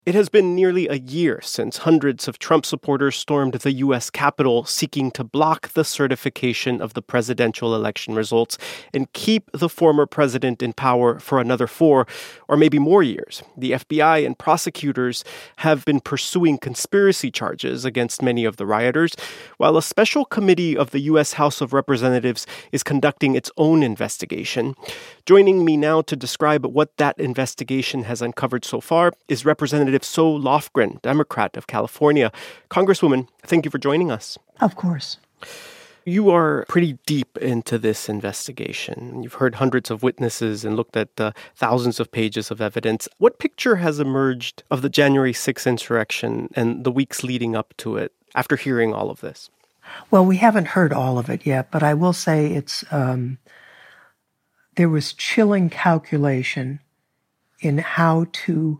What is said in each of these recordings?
It has been nearly a year since hundreds of Trump supporters stormed the U.S. Capitol seeking to block the certification of the presidential election results and keep the former president in power for another 4 or maybe more years. The FBI and prosecutors have been pursuing conspiracy charges against many of the rioters, while a special committee of the U.S. House of Representatives is conducting its own investigation. Joining me now to describe what that investigation has uncovered so far is Representative So Lofgren, Democrat of California. Congresswoman, thank you for joining us. Of course. You are pretty deep into this investigation. You've heard hundreds of witnesses and looked at thousands of pages of evidence. What picture has emerged of the January 6th insurrection and the weeks leading up to it after hearing all of this? Well, we haven't heard all of it yet, but I will say it's there was chilling calculation in how to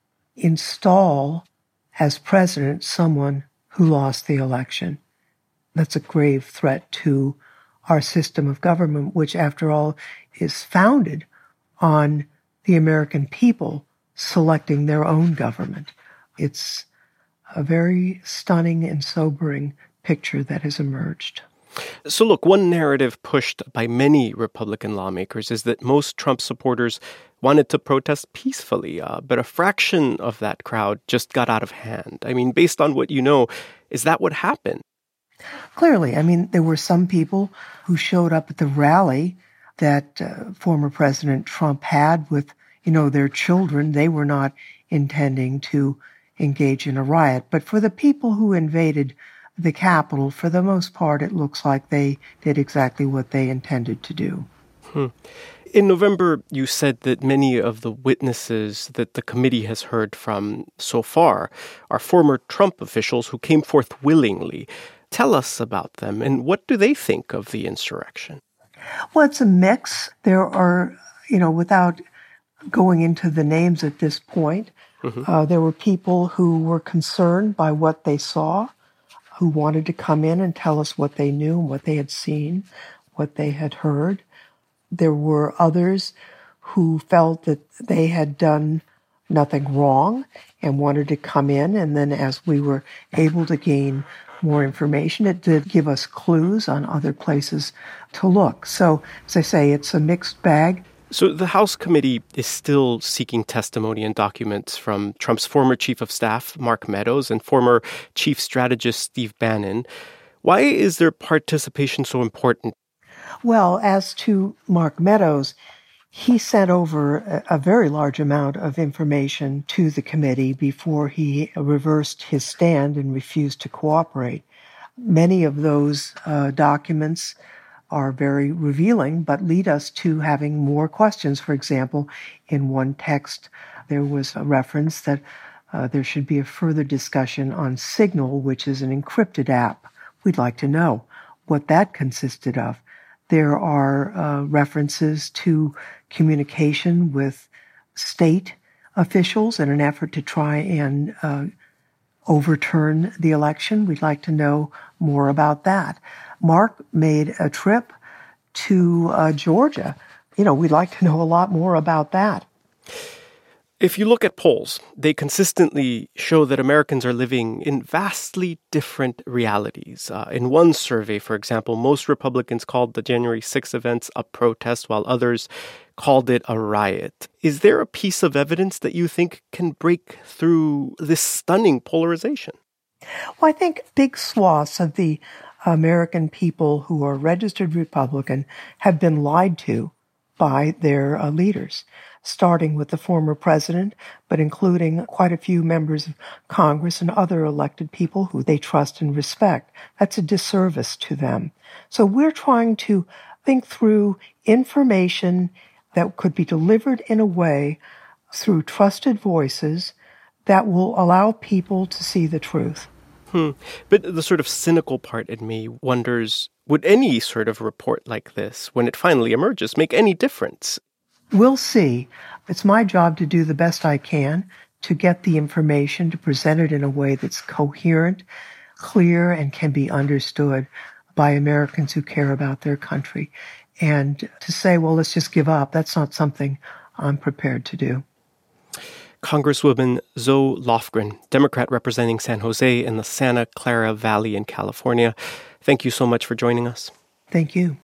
install as president someone who lost the election. That's a grave threat to our system of government, which, after all, is founded on the American people selecting their own government. It's a very stunning and sobering picture that has emerged. So look, one narrative pushed by many Republican lawmakers is that most Trump supporters wanted to protest peacefully, but a fraction of that crowd just got out of hand. I mean, based on what you know, is that what happened? Clearly. I mean, there were some people who showed up at the rally that former President Trump had with, their children. They were not intending to engage in a riot. But for the people who invaded the Capitol, for the most part, it looks like they did exactly what they intended to do. In November, you said that many of the witnesses that the committee has heard from so far are former Trump officials who came forth willingly. Tell us about them, and what do they think of the insurrection? Well, it's a mix. There are, without going into the names at this point, there were people who were concerned by what they saw, who wanted to come in and tell us what they knew and what they had seen, what they had heard. There were others who felt that they had done nothing wrong and wanted to come in. And then as we were able to gain more information, it did give us clues on other places to look. So, as I say, it's a mixed bag. So the House committee is still seeking testimony and documents from Trump's former chief of staff, Mark Meadows, and former chief strategist, Steve Bannon. Why is their participation so important? Well, as to Mark Meadows, he sent over a very large amount of information to the committee before he reversed his stand and refused to cooperate. Many of those documents are very revealing, but lead us to having more questions. For example, in one text, there was a reference that there should be a further discussion on Signal, which is an encrypted app. We'd like to know what that consisted of. There are references to communication with state officials in an effort to try and overturn the election. We'd like to know more about that. Mark made a trip to Georgia. We'd like to know a lot more about that. If you look at polls, they consistently show that Americans are living in vastly different realities. In one survey, for example, most Republicans called the January 6th events a protest, while others called it a riot. Is there a piece of evidence that you think can break through this stunning polarization? Well, I think big swaths of the American people who are registered Republican have been lied to by their leaders, starting with the former president, but including quite a few members of Congress and other elected people who they trust and respect. That's a disservice to them. So we're trying to think through information that could be delivered in a way through trusted voices that will allow people to see the truth. But the sort of cynical part in me wonders, would any sort of report like this, when it finally emerges, make any difference? We'll see. It's my job to do the best I can to get the information, to present it in a way that's coherent, clear, and can be understood by Americans who care about their country. And to say, well, let's just give up, that's not something I'm prepared to do. Congresswoman Zoe Lofgren, Democrat representing San Jose in the Santa Clara Valley in California. Thank you so much for joining us. Thank you.